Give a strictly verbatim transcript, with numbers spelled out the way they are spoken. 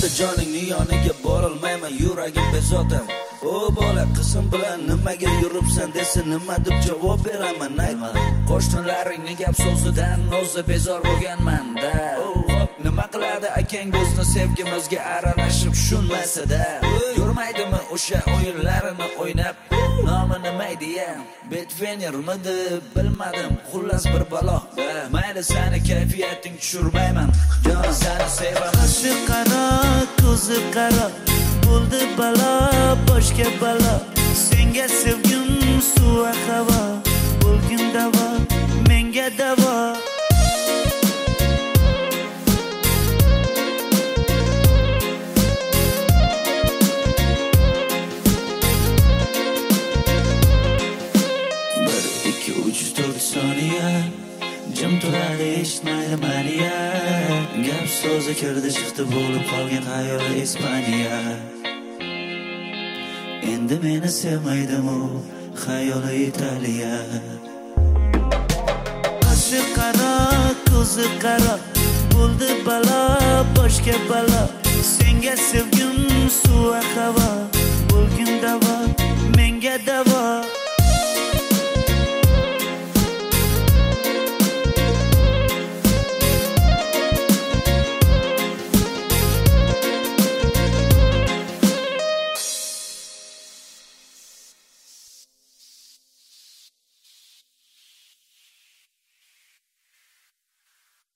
Endi joningni yoniga borolmayman, yuragim bezovta. O bola, qizim bilan nimaga yuribsan desa nima deb javob beraman? Aytma. Qo'shnilaringni gap so'zidan o'zi bezor bo'lganman-da. Nima qiladi akang bizni sevgimizga aralashib tushunmasa-da? Yurmaydimi o'sha o'yinlarini o'ynab? Nomi nima deya? Betvenermidi bilmadim, xullas bir balo. Mayli seni kayfiyating tushirmayman, jon seni sevaman. Qashi qaro, ko'zi qaro, bo'ldi balo, boshga balo. Senga sevgim suv havo, bo'lgin davo, menga davo. Jim turadi eshitmaydi maniya. Gap so'zi kirdi chiqdi bo'lib qolgan xayoli Ispaniya. Endi meni sevmaydimi u xayoli Italiya. Qashi qaro, ko'zi qaro, bo'ldi balo, boshga balo. Senga sevgim suv havo, bo'lgin davo, menga davo.